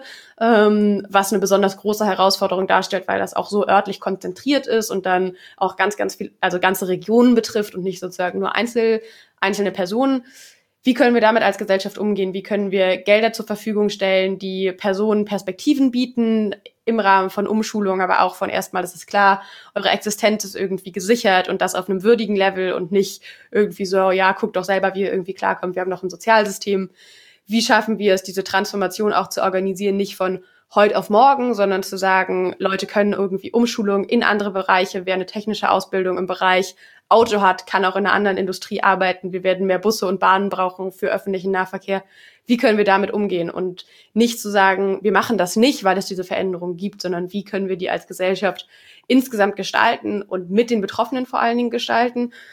was eine besonders große Herausforderung darstellt, weil das auch so örtlich konzentriert ist und dann auch ganz, ganz viel, also ganze Regionen betrifft und nicht sozusagen nur einzelne Personen. Wie können wir damit als Gesellschaft umgehen? Wie können wir Gelder zur Verfügung stellen, die Personen Perspektiven bieten, im Rahmen von Umschulung, aber auch von erstmal, es ist klar, eure Existenz ist irgendwie gesichert und das auf einem würdigen Level und nicht irgendwie so, ja, guckt doch selber, wie ihr irgendwie klarkommt, wir haben noch ein Sozialsystem. Wie schaffen wir es, diese Transformation auch zu organisieren, nicht von heute auf morgen, sondern zu sagen, Leute können irgendwie Umschulung in andere Bereiche, wer eine technische Ausbildung im Bereich Auto hat, kann auch in einer anderen Industrie arbeiten. Wir werden mehr Busse und Bahnen brauchen für öffentlichen Nahverkehr. Wie können wir damit umgehen? Und nicht zu sagen, wir machen das nicht, weil es diese Veränderung gibt, sondern wie können wir die als Gesellschaft insgesamt gestalten und mit den Betroffenen vor allen Dingen gestalten?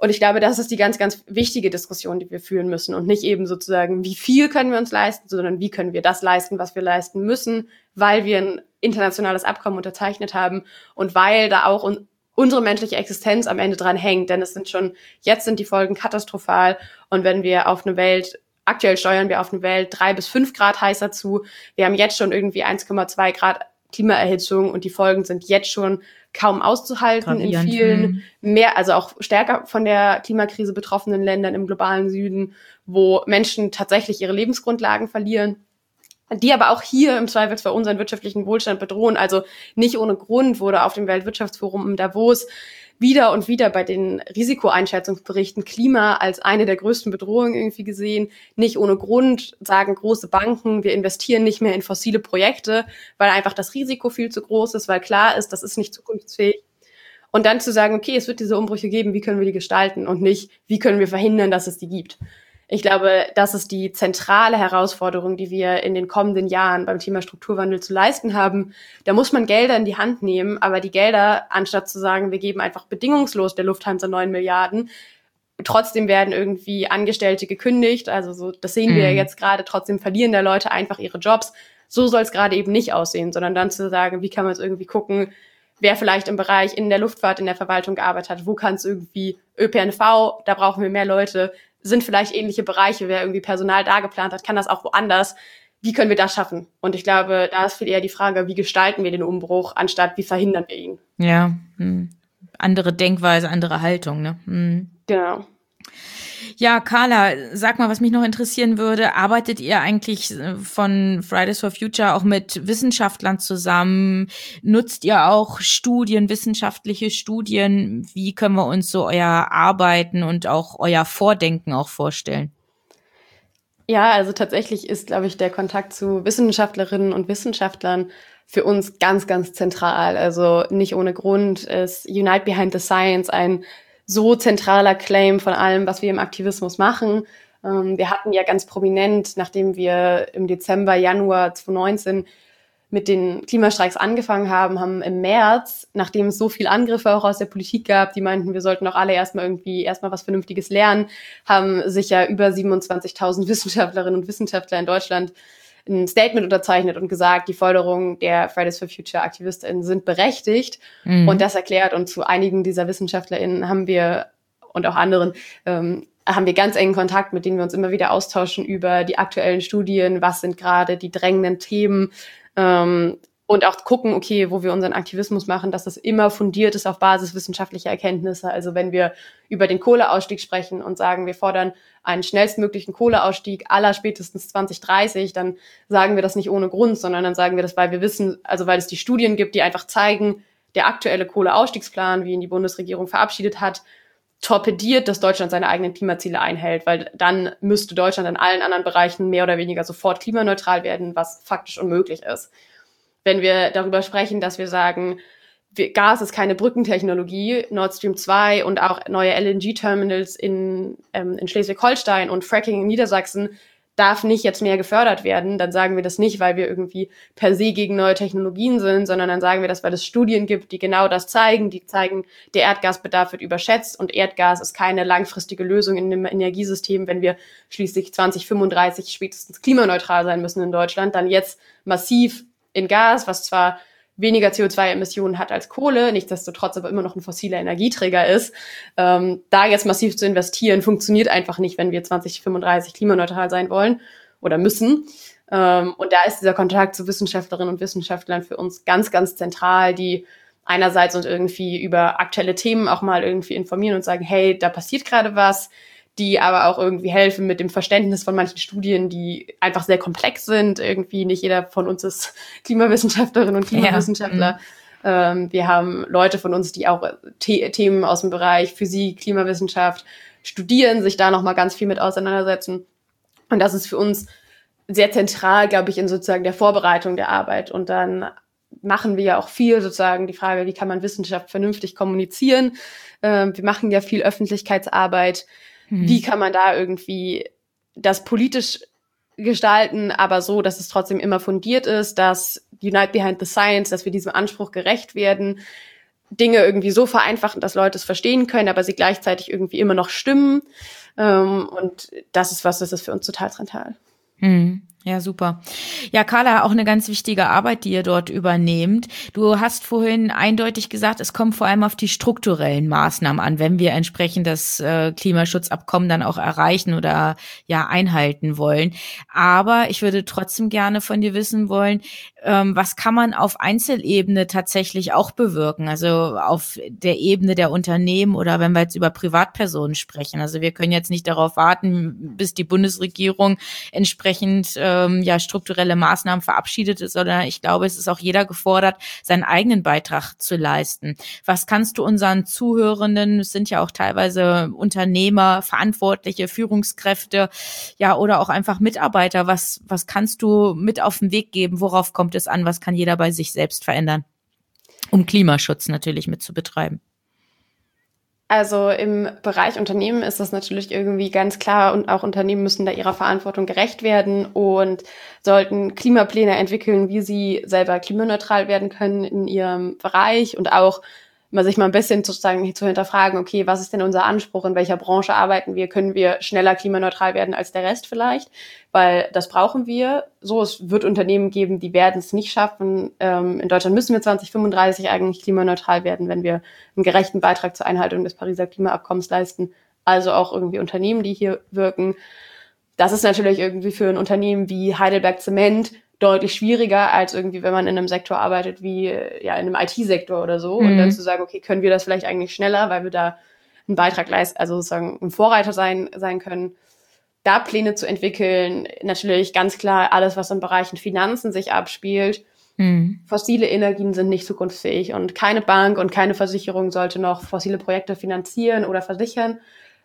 Und ich glaube, das ist die ganz, ganz wichtige Diskussion, die wir führen müssen und nicht eben sozusagen, wie viel können wir uns leisten, sondern wie können wir das leisten, was wir leisten müssen, weil wir ein internationales Abkommen unterzeichnet haben und weil da auch unsere menschliche Existenz am Ende dran hängt. Denn jetzt sind die Folgen katastrophal. Und wenn wir aktuell steuern wir auf eine Welt 3 bis 5 Grad heißer zu. Wir haben jetzt schon irgendwie 1,2 Grad Klimaerhitzung und die Folgen sind jetzt schon kaum auszuhalten in vielen also auch stärker von der Klimakrise betroffenen Ländern im globalen Süden, wo Menschen tatsächlich ihre Lebensgrundlagen verlieren, die aber auch hier im Zweifelsfall unseren wirtschaftlichen Wohlstand bedrohen. Also nicht ohne Grund wurde auf dem Weltwirtschaftsforum in Davos wieder und wieder bei den Risikoeinschätzungsberichten Klima als eine der größten Bedrohungen irgendwie gesehen. Nicht ohne Grund sagen große Banken, wir investieren nicht mehr in fossile Projekte, weil einfach das Risiko viel zu groß ist, weil klar ist, das ist nicht zukunftsfähig. Und dann zu sagen, okay, es wird diese Umbrüche geben, wie können wir die gestalten und nicht, wie können wir verhindern, dass es die gibt. Ich glaube, das ist die zentrale Herausforderung, die wir in den kommenden Jahren beim Thema Strukturwandel zu leisten haben. Da muss man Gelder in die Hand nehmen, aber die Gelder, anstatt zu sagen, wir geben einfach bedingungslos der Lufthansa 9 Milliarden, trotzdem werden irgendwie Angestellte gekündigt. Also das sehen wir jetzt gerade, trotzdem verlieren da Leute einfach ihre Jobs. So soll es gerade eben nicht aussehen, sondern dann zu sagen, wie kann man es irgendwie gucken, wer vielleicht im Bereich in der Luftfahrt, in der Verwaltung gearbeitet hat, wo kann es irgendwie ÖPNV, da brauchen wir mehr Leute, sind vielleicht ähnliche Bereiche, wer irgendwie Personal da geplant hat, kann das auch woanders. Wie können wir das schaffen? Und ich glaube, da ist viel eher die Frage, wie gestalten wir den Umbruch, anstatt wie verhindern wir ihn? Ja, andere Denkweise, andere Haltung, ne? Genau. Ja, Carla, sag mal, was mich noch interessieren würde, arbeitet ihr eigentlich von Fridays for Future auch mit Wissenschaftlern zusammen? Nutzt ihr auch wissenschaftliche Studien? Wie können wir uns so euer Arbeiten und auch euer Vordenken auch vorstellen? Ja, also tatsächlich ist, glaube ich, der Kontakt zu Wissenschaftlerinnen und Wissenschaftlern für uns ganz, ganz zentral. Also nicht ohne Grund ist Unite Behind the Science ein so zentraler Claim von allem, was wir im Aktivismus machen. Wir hatten ja ganz prominent, nachdem wir im Januar 2019 mit den Klimastreiks angefangen haben im März, nachdem es so viel Angriffe auch aus der Politik gab, die meinten, wir sollten doch alle erstmal was Vernünftiges lernen, haben sich ja über 27.000 Wissenschaftlerinnen und Wissenschaftler in Deutschland ein Statement unterzeichnet und gesagt, die Forderungen der Fridays for Future AktivistInnen sind berechtigt. Und das erklärt. Und zu einigen dieser WissenschaftlerInnen haben wir und auch anderen haben wir ganz engen Kontakt, mit denen wir uns immer wieder austauschen über die aktuellen Studien, was sind gerade die drängenden Themen und auch gucken, okay, wo wir unseren Aktivismus machen, dass das immer fundiert ist auf Basis wissenschaftlicher Erkenntnisse. Also wenn wir über den Kohleausstieg sprechen und sagen, wir fordern einen schnellstmöglichen Kohleausstieg aller spätestens 2030, dann sagen wir das nicht ohne Grund, sondern dann sagen wir das, weil wir wissen, also weil es die Studien gibt, die einfach zeigen, der aktuelle Kohleausstiegsplan, wie ihn die Bundesregierung verabschiedet hat, torpediert, dass Deutschland seine eigenen Klimaziele einhält, weil dann müsste Deutschland in allen anderen Bereichen mehr oder weniger sofort klimaneutral werden, was faktisch unmöglich ist. Wenn wir darüber sprechen, dass wir sagen, Gas ist keine Brückentechnologie, Nord Stream 2 und auch neue LNG-Terminals in Schleswig-Holstein und Fracking in Niedersachsen darf nicht jetzt mehr gefördert werden, dann sagen wir das nicht, weil wir irgendwie per se gegen neue Technologien sind, sondern dann sagen wir das, weil es Studien gibt, die genau das zeigen, die zeigen, der Erdgasbedarf wird überschätzt und Erdgas ist keine langfristige Lösung in dem Energiesystem, wenn wir schließlich 2035 spätestens klimaneutral sein müssen in Deutschland, dann jetzt massiv in Gas, was zwar weniger CO2-Emissionen hat als Kohle, nichtsdestotrotz aber immer noch ein fossiler Energieträger ist. Da jetzt massiv zu investieren, funktioniert einfach nicht, wenn wir 2035 klimaneutral sein wollen oder müssen. Und da ist dieser Kontakt zu Wissenschaftlerinnen und Wissenschaftlern für uns ganz, ganz zentral, die einerseits uns irgendwie über aktuelle Themen auch mal irgendwie informieren und sagen, hey, da passiert gerade was, die aber auch irgendwie helfen mit dem Verständnis von manchen Studien, die einfach sehr komplex sind. Irgendwie nicht jeder von uns ist Klimawissenschaftlerin und Klimawissenschaftler. Ja. Wir haben Leute von uns, die auch Themen aus dem Bereich Physik, Klimawissenschaft studieren, sich da nochmal ganz viel mit auseinandersetzen. Und das ist für uns sehr zentral, glaube ich, in sozusagen der Vorbereitung der Arbeit. Und dann machen wir ja auch viel sozusagen die Frage, wie kann man Wissenschaft vernünftig kommunizieren? Wir machen ja viel Öffentlichkeitsarbeit. Wie kann man da irgendwie das politisch gestalten, aber so, dass es trotzdem immer fundiert ist, dass Unite Behind the Science, dass wir diesem Anspruch gerecht werden. Dinge irgendwie so vereinfachen, dass Leute es verstehen können, aber sie gleichzeitig irgendwie immer noch stimmen. Und das ist für uns total zentral. Ja, super. Ja, Carla, auch eine ganz wichtige Arbeit, die ihr dort übernehmt. Du hast vorhin eindeutig gesagt, es kommt vor allem auf die strukturellen Maßnahmen an, wenn wir entsprechend das Klimaschutzabkommen dann auch erreichen oder ja einhalten wollen. Aber ich würde trotzdem gerne von dir wissen wollen, was kann man auf Einzelebene tatsächlich auch bewirken? Also auf der Ebene der Unternehmen oder wenn wir jetzt über Privatpersonen sprechen. Also wir können jetzt nicht darauf warten, bis die Bundesregierung entsprechend strukturelle Maßnahmen verabschiedet ist, sondern ich glaube, es ist auch jeder gefordert, seinen eigenen Beitrag zu leisten. Was kannst du unseren Zuhörenden, es sind ja auch teilweise Unternehmer, Verantwortliche, Führungskräfte, ja, oder auch einfach Mitarbeiter, was kannst du mit auf den Weg geben? Worauf kommt es an? Was kann jeder bei sich selbst verändern? Um Klimaschutz natürlich mit zu betreiben. Also im Bereich Unternehmen ist das natürlich irgendwie ganz klar und auch Unternehmen müssen da ihrer Verantwortung gerecht werden und sollten Klimapläne entwickeln, wie sie selber klimaneutral werden können in ihrem Bereich und auch mal sich mal ein bisschen sozusagen zu hinterfragen, okay, was ist denn unser Anspruch, in welcher Branche arbeiten wir, können wir schneller klimaneutral werden als der Rest vielleicht, weil das brauchen wir. So, es wird Unternehmen geben, die werden es nicht schaffen. In Deutschland müssen wir 2035 eigentlich klimaneutral werden, wenn wir einen gerechten Beitrag zur Einhaltung des Pariser Klimaabkommens leisten. Also auch irgendwie Unternehmen, die hier wirken. Das ist natürlich irgendwie für ein Unternehmen wie Heidelberg Zement deutlich schwieriger, als irgendwie, wenn man in einem Sektor arbeitet wie ja in einem IT-Sektor oder so. Und dann zu sagen, okay, können wir das vielleicht eigentlich schneller, weil wir da einen Beitrag leisten, also sozusagen ein Vorreiter sein können, da Pläne zu entwickeln. Natürlich ganz klar alles, was im Bereich Finanzen sich abspielt. Fossile Energien sind nicht zukunftsfähig und keine Bank und keine Versicherung sollte noch fossile Projekte finanzieren oder versichern.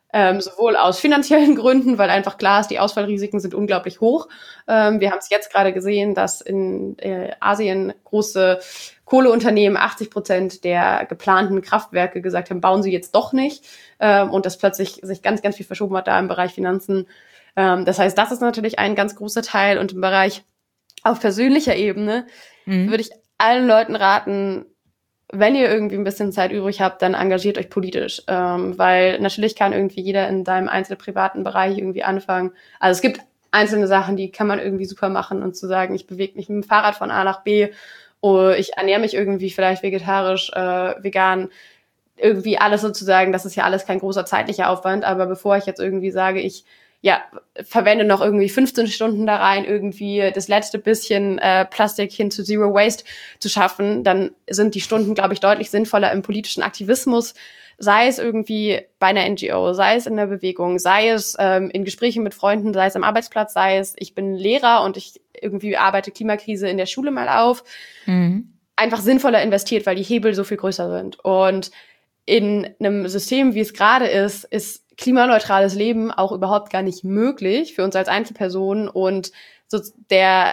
Sowohl aus finanziellen Gründen, weil einfach klar ist, die Ausfallrisiken sind unglaublich hoch. Wir haben es jetzt gerade gesehen, dass in Asien große Kohleunternehmen 80% der geplanten Kraftwerke gesagt haben, bauen sie jetzt doch nicht. Und das plötzlich sich ganz, ganz viel verschoben hat da im Bereich Finanzen. Das heißt, das ist natürlich ein ganz großer Teil. Und im Bereich auf persönlicher Ebene würde ich allen Leuten raten, wenn ihr irgendwie ein bisschen Zeit übrig habt, dann engagiert euch politisch, weil natürlich kann irgendwie jeder in seinem einzelnen privaten Bereich irgendwie anfangen. Also es gibt einzelne Sachen, die kann man irgendwie super machen und zu sagen, ich bewege mich mit dem Fahrrad von A nach B, oder ich ernähre mich irgendwie vielleicht vegetarisch, vegan, irgendwie alles sozusagen, das ist ja alles kein großer zeitlicher Aufwand, aber bevor ich jetzt irgendwie sage, ich verwende noch irgendwie 15 Stunden da rein, irgendwie das letzte bisschen Plastik hin zu Zero Waste zu schaffen, dann sind die Stunden, glaube ich, deutlich sinnvoller im politischen Aktivismus, sei es irgendwie bei einer NGO, sei es in der Bewegung, sei es in Gesprächen mit Freunden, sei es am Arbeitsplatz, sei es, ich bin Lehrer und ich irgendwie arbeite Klimakrise in der Schule mal auf. Einfach sinnvoller investiert, weil die Hebel so viel größer sind. Und in einem System, wie es gerade ist klimaneutrales Leben auch überhaupt gar nicht möglich für uns als Einzelpersonen und sozusagen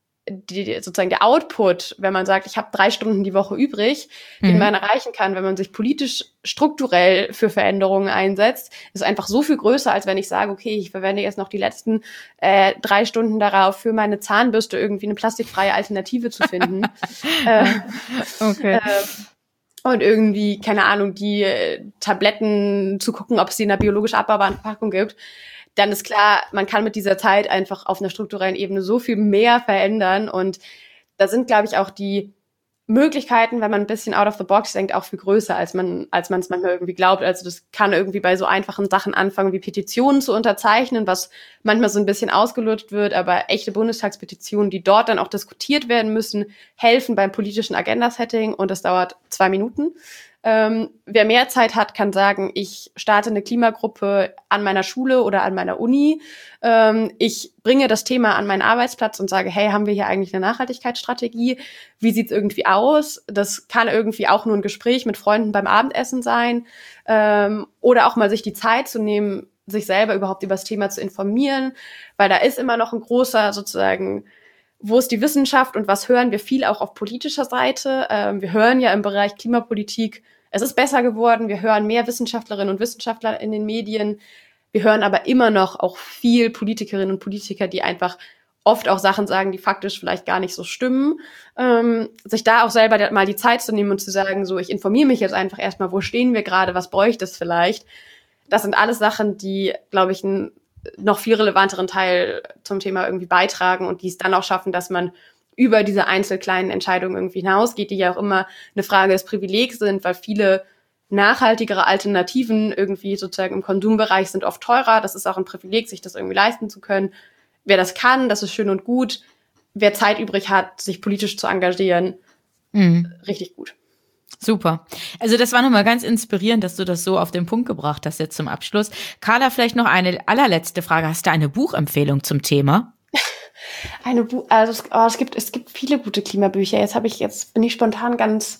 der Output, wenn man sagt, ich habe 3 Stunden die Woche übrig, den man erreichen kann, wenn man sich politisch strukturell für Veränderungen einsetzt, ist einfach so viel größer, als wenn ich sage, okay, ich verwende jetzt noch die letzten 3 Stunden darauf, für meine Zahnbürste irgendwie eine plastikfreie Alternative zu finden. Okay. Und irgendwie, keine Ahnung, die Tabletten zu gucken, ob es die in einer biologisch abbaubaren Verpackung gibt, dann ist klar, man kann mit dieser Zeit einfach auf einer strukturellen Ebene so viel mehr verändern. Und da sind, glaube ich, auch die Möglichkeiten, wenn man ein bisschen out of the box denkt, auch viel größer, als man es manchmal irgendwie glaubt. Also das kann irgendwie bei so einfachen Sachen anfangen, wie Petitionen zu unterzeichnen, was manchmal so ein bisschen ausgelutscht wird, aber echte Bundestagspetitionen, die dort dann auch diskutiert werden müssen, helfen beim politischen Agenda-Setting und das dauert 2 Minuten. Wer mehr Zeit hat, kann sagen, ich starte eine Klimagruppe an meiner Schule oder an meiner Uni. Ich bringe das Thema an meinen Arbeitsplatz und sage, hey, haben wir hier eigentlich eine Nachhaltigkeitsstrategie? Wie sieht's irgendwie aus? Das kann irgendwie auch nur ein Gespräch mit Freunden beim Abendessen sein. Oder auch mal sich die Zeit zu nehmen, sich selber überhaupt über das Thema zu informieren. Weil da ist immer noch ein großer sozusagen, wo ist die Wissenschaft und was hören wir viel auch auf politischer Seite? Wir hören ja im Bereich Klimapolitik, es ist besser geworden, wir hören mehr Wissenschaftlerinnen und Wissenschaftler in den Medien, wir hören aber immer noch auch viel Politikerinnen und Politiker, die einfach oft auch Sachen sagen, die faktisch vielleicht gar nicht so stimmen, sich da auch selber mal die Zeit zu nehmen und zu sagen, so, ich informiere mich jetzt einfach erstmal, wo stehen wir gerade, was bräuchte es vielleicht. Das sind alles Sachen, die, glaube ich, einen noch viel relevanteren Teil zum Thema irgendwie beitragen und die es dann auch schaffen, dass man über diese einzelkleinen Entscheidungen irgendwie hinausgeht, die ja auch immer eine Frage des Privilegs sind, weil viele nachhaltigere Alternativen irgendwie sozusagen im Konsumbereich sind oft teurer. Das ist auch ein Privileg, sich das irgendwie leisten zu können. Wer das kann, das ist schön und gut. Wer Zeit übrig hat, sich politisch zu engagieren, richtig gut. Super. Also das war nochmal ganz inspirierend, dass du das so auf den Punkt gebracht hast jetzt zum Abschluss. Carla, vielleicht noch eine allerletzte Frage. Hast du eine Buchempfehlung zum Thema? Es gibt viele gute Klimabücher. Jetzt bin ich spontan ganz...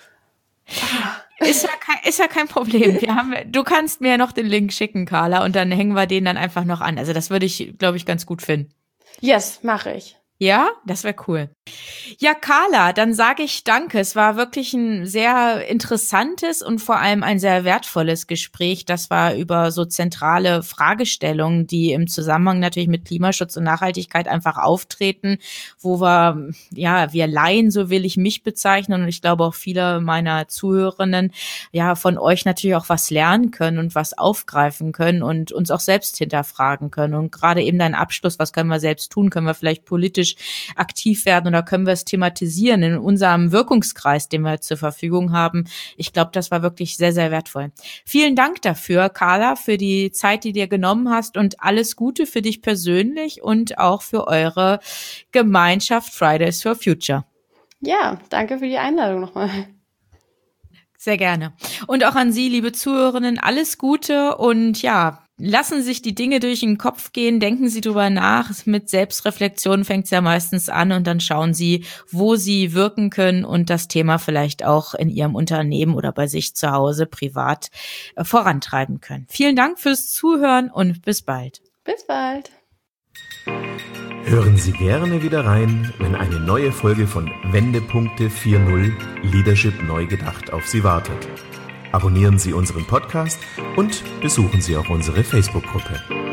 Ist ja kein Problem. Du kannst mir noch den Link schicken, Carla, und dann hängen wir den dann einfach noch an. Also das würde ich, glaube ich, ganz gut finden. Yes, mache ich. Ja, das wäre cool. Ja, Carla, dann sage ich danke. Es war wirklich ein sehr interessantes und vor allem ein sehr wertvolles Gespräch. Das war über so zentrale Fragestellungen, die im Zusammenhang natürlich mit Klimaschutz und Nachhaltigkeit einfach auftreten, wo wir Laien, so will ich mich bezeichnen, und ich glaube auch viele meiner Zuhörerinnen, von euch natürlich auch was lernen können und was aufgreifen können und uns auch selbst hinterfragen können. Und gerade eben dein Abschluss, was können wir selbst tun? Können wir vielleicht politisch aktiv werden oder können wir es thematisieren in unserem Wirkungskreis, den wir zur Verfügung haben? Ich glaube, das war wirklich sehr, sehr wertvoll. Vielen Dank dafür, Carla, für die Zeit, die du dir genommen hast, und alles Gute für dich persönlich und auch für eure Gemeinschaft Fridays for Future. Ja, danke für die Einladung nochmal. Sehr gerne. Und auch an Sie, liebe Zuhörerinnen, alles Gute und lassen sich die Dinge durch den Kopf gehen, denken Sie drüber nach. Mit Selbstreflexion fängt es ja meistens an und dann schauen Sie, wo Sie wirken können und das Thema vielleicht auch in Ihrem Unternehmen oder bei sich zu Hause privat vorantreiben können. Vielen Dank fürs Zuhören und bis bald. Bis bald. Hören Sie gerne wieder rein, wenn eine neue Folge von Wendepunkte 4.0 Leadership neu gedacht auf Sie wartet. Abonnieren Sie unseren Podcast und besuchen Sie auch unsere Facebook-Gruppe.